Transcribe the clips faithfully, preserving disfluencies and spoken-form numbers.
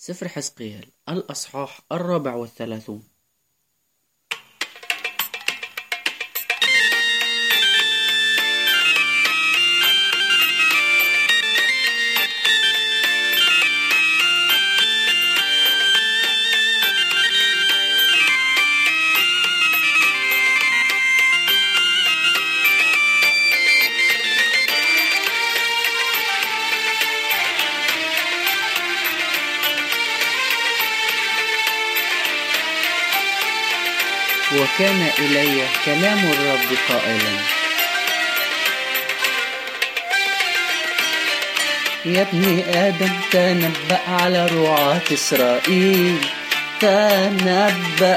سفر حزقيال الأصحاح الرابع والثلاثون. وكان إلي كلام الرب قائلا: يا ابن آدم، تنبأ على رعاة إسرائيل، تنبأ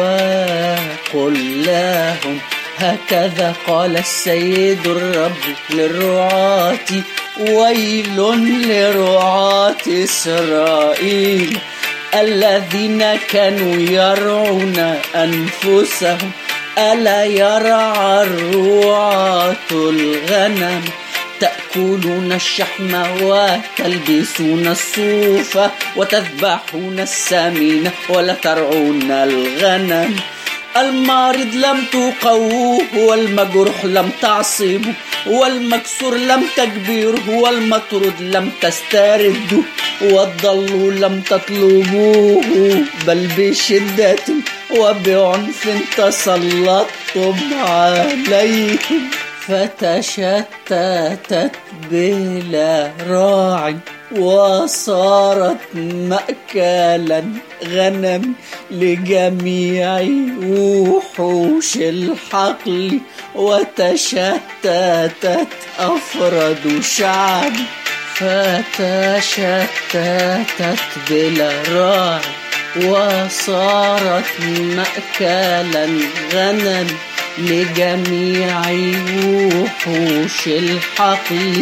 وقل لهم: هكذا قال السيد الرب للرعاة، ويل لرعاة إسرائيل الذين كانوا يرعون أنفسهم. ألا يرعى الرعاة الغنم؟ تأكلون الشحم وتلبسون الصوف وتذبحون السمين ولا ترعون الغنم. المريض لم تقووه، والمجروح لم تعصبه، والمكسور لم تجبره، والمطرود لم تسترده، والضال لم تطلبوه، بل بشدة وبعنف تسلطتم عليهم. فتشتتت بلا راع، وصارت مأكلا غنم لجميع وحوش الحقل، وتشتتت أفراد شعب. فتشتتت بلا راع، وصارت مأكلا غنم لجميع وحوش الحقل،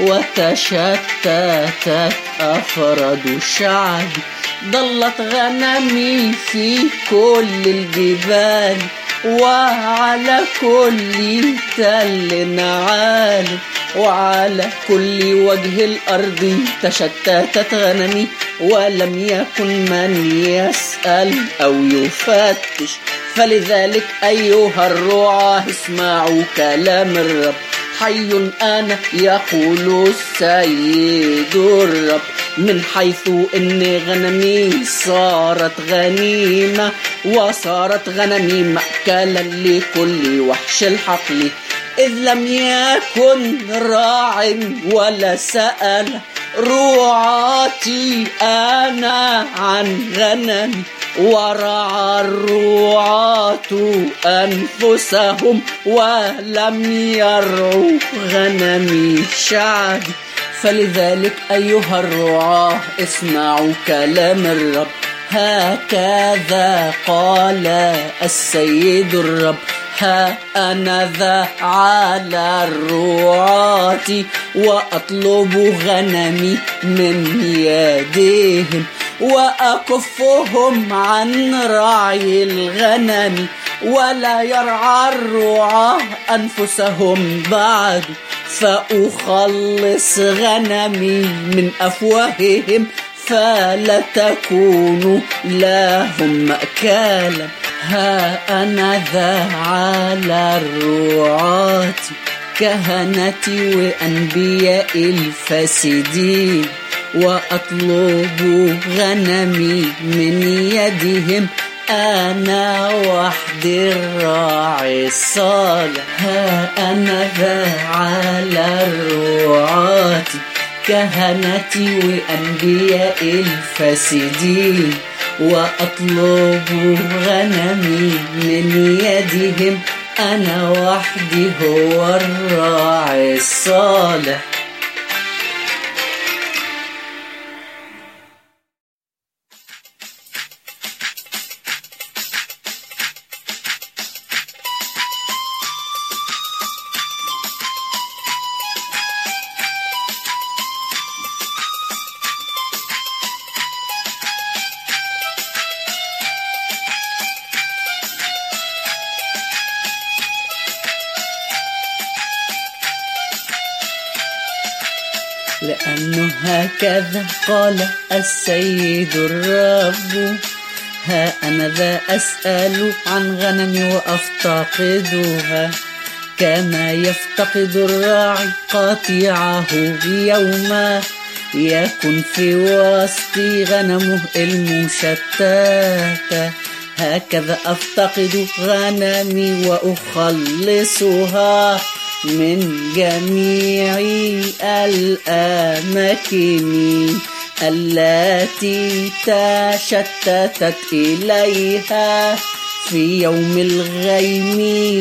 وتشتتت أفراد شعب. ضلت غنمي في كل الجبال، وعلى كل تل عال، وعلى كل وجه الأرض تشتتت غنمي، ولم يكن من يسأل أو يفتش. فلذلك أيها الرعاة، اسمعوا كلام الرب. حي أنا يقول السيد الرب، من حيث إن غنمي صارت غنيمة، وصارت غنمي مأكلا لكل وحش الحقل. إذ لم يكن راع ولا سأل رعاتي أنا عن غنمي، ورعى الرعاة أنفسهم ولم يرعوا غنمي شعبي. فلذلك أيها الرعاة، اسمعوا كلام الرب. هكذا قال السيد الرب: ها أنا ذا على الرعاة، وأطلب غنمي من يديهم، وأكفهم عن رعي الغنم، ولا يرعى الرعاة أنفسهم بعد. فأخلص غنمي من أفواههم، فلا تكون لهم مأكلا. ها أنا ذا على الرعاة، كهنتي وأنبياء الفاسدين، وأطلب غنمي من يدهم، أنا وحدي الراعي الصالح. ها أنا ذا على الرعاة، كهنتي وأنبياء الفاسدين، وأطلب غنمي من يدهم، أنا وحدي هو الراعي الصالح. لأنه هكذا قال السيد الرب، ها أنا ذا أسأل عن غنمي وأفتقدها، كما يفتقد الراعي قطيعه يوما، يكن في وسط غنمه المشتتة. هكذا أفتقد غنمي وأخلصها من جميع الأماكن التي تشتتت إليها في يوم الغيم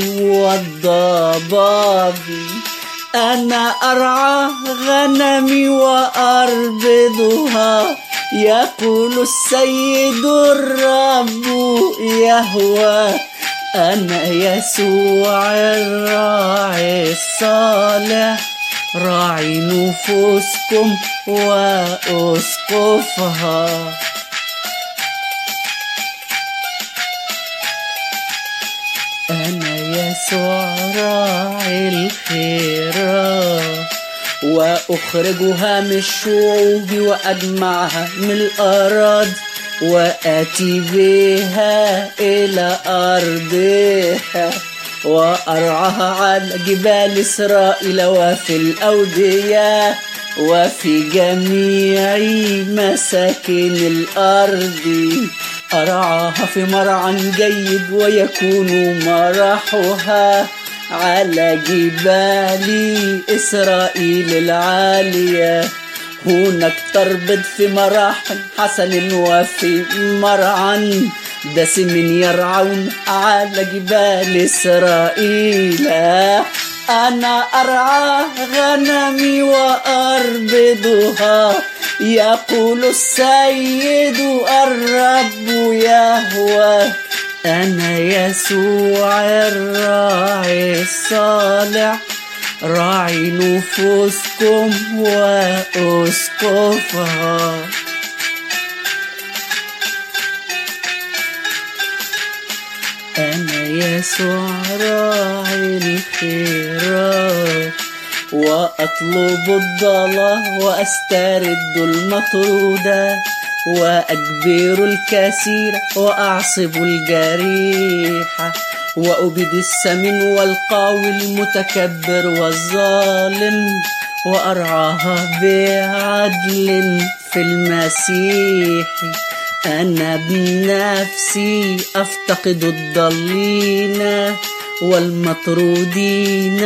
والضباب. أنا أرعى غنمي وأربضها، يقول السيد الرب يهوه. أنا يسوع الراعي الصالح، راعي نفوسكم وأسقفها. أنا يسوع راعي الخير، وأخرجها من الشعوب وأجمعها من الأراضي، وآتي بها إلى أرضها، وأرعاها على جبال إسرائيل وفي الأودية وفي جميع مساكن الأرض. أرعاها في مرعى جيد، ويكون مرحها على جبال إسرائيل العالية. هناك تربض في مراح حسن وفي مرعى دسم يرعون على جبال إسرائيل. أنا أرعى غنمي وأربضها، يقول السيد الرب يهوه. أنا يسوع الراعي الصالح، راعي نفوسكم وأسقفها. أنا يسوع راعي الخير، وأطلب الضالة وأسترد المطرودة، وأجبر الكثير وأعصب الجريحة، وأبيد السمين والقوي المتكبر والظالم، وأرعاها بعدل في المسيح. أنا بنفسي أفتقد الضالين والمطرودين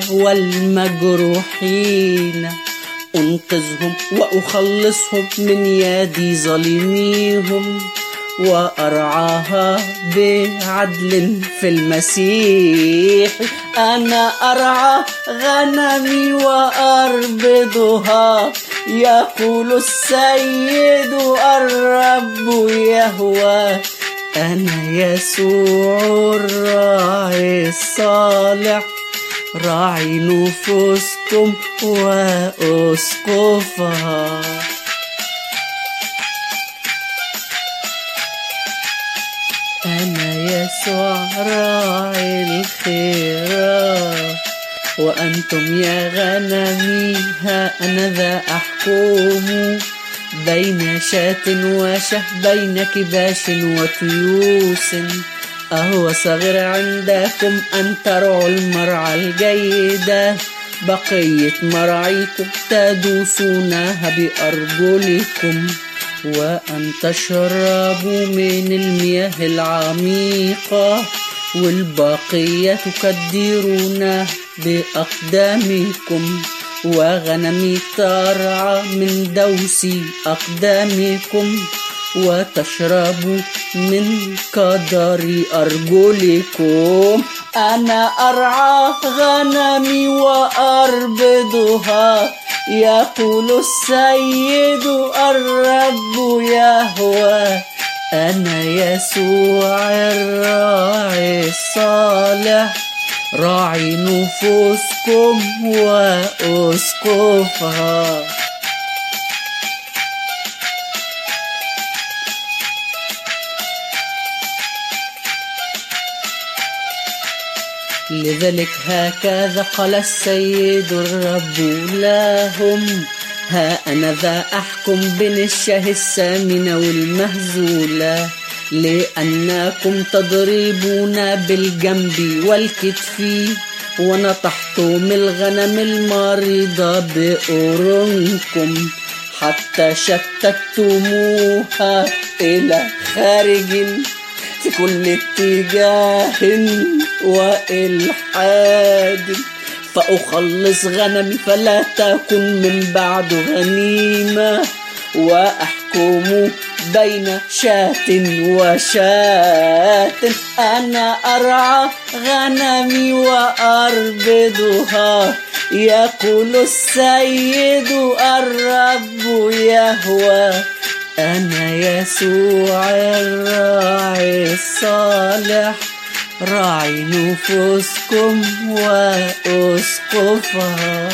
والمجروحين، أنقذهم وأخلصهم من يد ظالميهم، وأرعاها بعدل في المسيح. أنا أرعى غنمي وأربضها، يقول السيد الرب يهوه. أنا يسوع الراعي الصالح، راعي نفوسكم وأسقفها. أنا يسوع راعي الخير، وأنتم يا غنمي ها أنا ذا أحكم، بين شاة وشه، بين كباش وتيوس. أهو صغير عندكم أن ترعوا المرعى الجيدة، بقية مرعيكم تدوسونها بأرجلكم، وأن تشربوا من المياه العميقة، والبقية تكدرونها بأقدامكم. وغنمي ترعى من دوس أقدامكم، وتشربوا من قدر أرجلكم. أنا أرعى غنمي وأربضها، يقول السيد الرب يهوه. أنا يسوع الراعي الصالح، راعي نفوسكم وأسقفها. لذلك هكذا قال السيد الرب لهم، ها أنا ذا أحكم بين الشاه السامنة والمهزولة، لأنكم تضربون بالجنب والكتف ونطحتم الغنم المريضة بأورنكم حتى شتتموها إلى خارج في كل اتجاه وإلحاد، فأخلص غنمي فلا تكن من بعد غنيمة، وأحكم بين شاة وشاة. أنا أرعى غنمي وأربضها، يقول السيد الرب يهوه. أنا يسوع الراعي الصالح، راعي نفوسكم وأسقفها.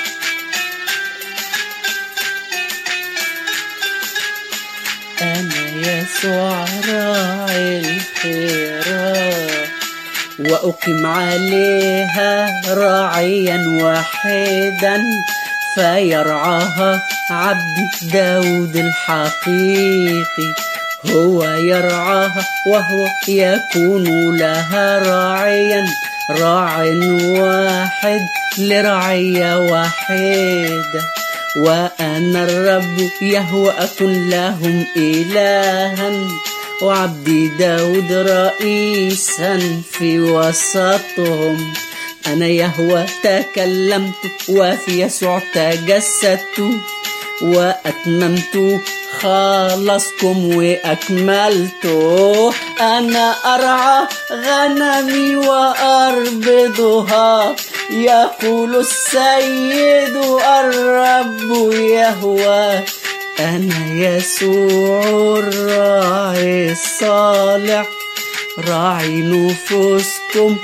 أنا يسوع راعي الخيرات، وأقيم عليها راعيا واحدا، فيرعاها عبد داود الحقيقي. هو يرعاها وهو يكون لها راعيا، راع واحد لرعية واحدة. وأنا الرب يهوى أكن لهم إلها، وعبدي داود رئيسا في وسطهم. أنا يهوى تكلمت وفي يسوع تجسدت، وأتممت خلصكم وأكملته. أنا أرعى غنمي وأربضها، يقول السيد الرب يهوه. أنا يسوع الراعي الصالح، راعي نفوسكم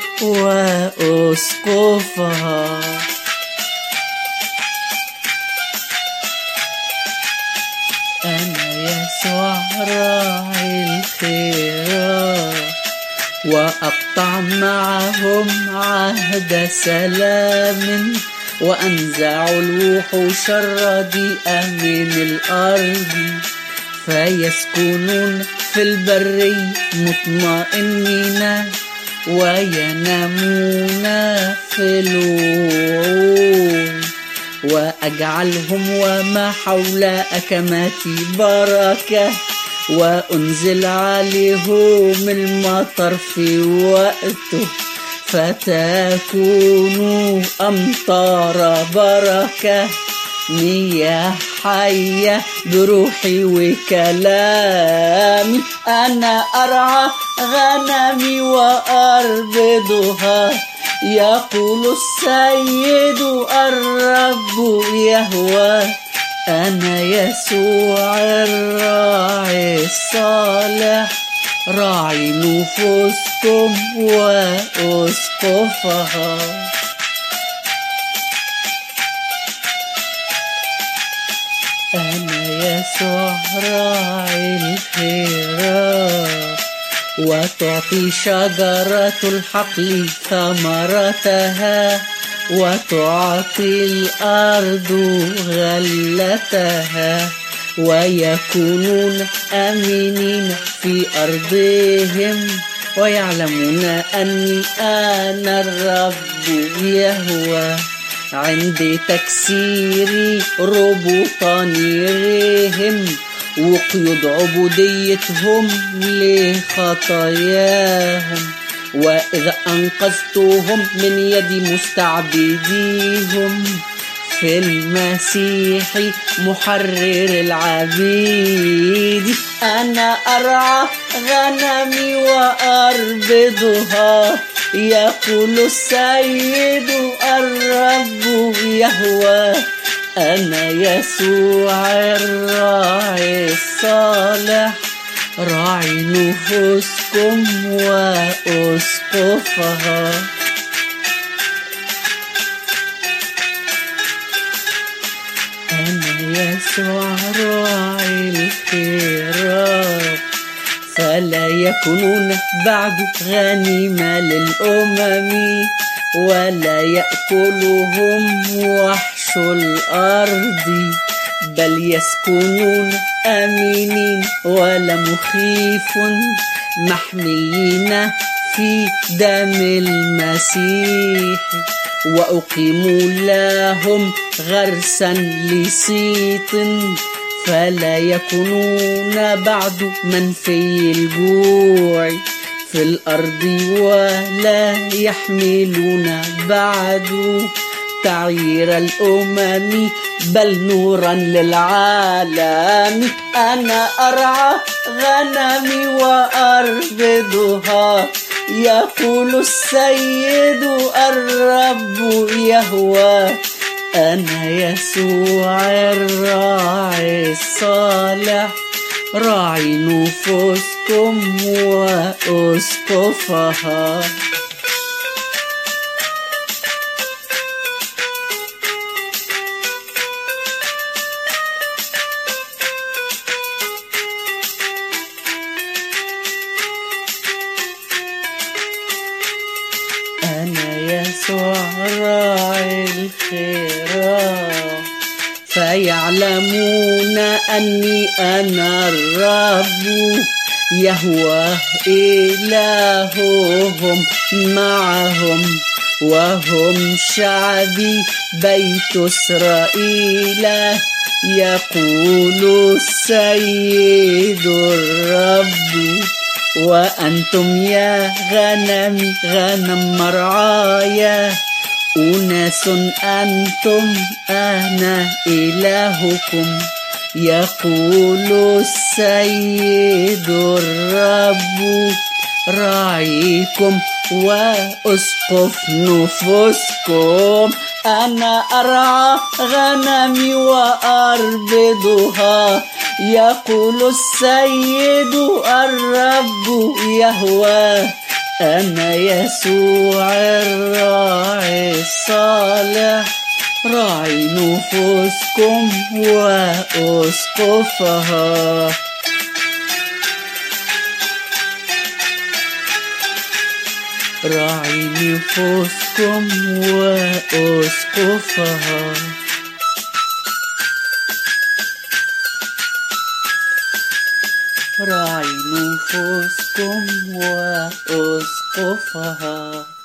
وأسقفها. أنا يسوع راعي الخيرات، وأقطع معهم عهد سلام، وأنزع الوحوش الرديئة من الأرض، فيسكنون في البر مطمئنين، وينامون في الوعود. وأجعلهم وما حول أكماتي بركة، وأنزل عليهم المطر في وقته، فتكون أمطار بركة، مياه حية بروحي وكلامي. أنا أرعى غنمي وأربضها، يقول السيد الرب يهوه. أنا يسوع الراعي الصالح، راعي نفوسكم وأسقفها. أنا يسوع راعي الخيرات، وتعطي شجرة الحقل ثمرتها، وتعطي الأرض غلتها، ويكونون آمنين في أرضهم، ويعلمون أني أنا الرب يهوه. عند تكسير ربطانيهم وقيود عبوديتهم لخطاياهم، وإذا أنقذتهم من يد مستعبديهم في المسيح محرر العبيد. أنا أرعى غنمي وأربضها، يقول السيد الرب يهوه. أنا يسوع الراعي الصالح، راعي نفوسكم وأسقفها. أنا يسوع راعي الخيرات، فلا يكونون بعد غنيمة للأمم، ولا يأكلهم وحش الأرض، بل يسكنون آمنين ولا مخيف، محميين في دم المسيح. وأقيموا لهم غرسا لصيت، فلا يكونون بعد منفي الجوع في الأرض، ولا يحملون بعد تعيير الأمم، بل نورا للعالم. أنا أرعى غنمي وأربضها، يقول السيد الرب يهوه. أنا يسوع الراعي الصالح، راعي نفوسكم وأسقفها. أنا يسوع راعي الخراف، فيعلمون أني أنا الرب يهوه إلههم معهم، وهم شعبي بيت إسرائيل، يقول السيد الرب. وأنتم يا غنمي غنم مرعايا، أناس أنتم أنا إلهكم، يقول السيد الرب. راعيكم وأسقف نفوسكم، أنا أرعى غنمي وأربضها، يقول السيد الرب يهوه. أنا يسوع الراعي الصالح، راعي نفوسكم وأسقفها. راعي نفوسكم وأسقفها. راعي نفوسكم وأسقفها.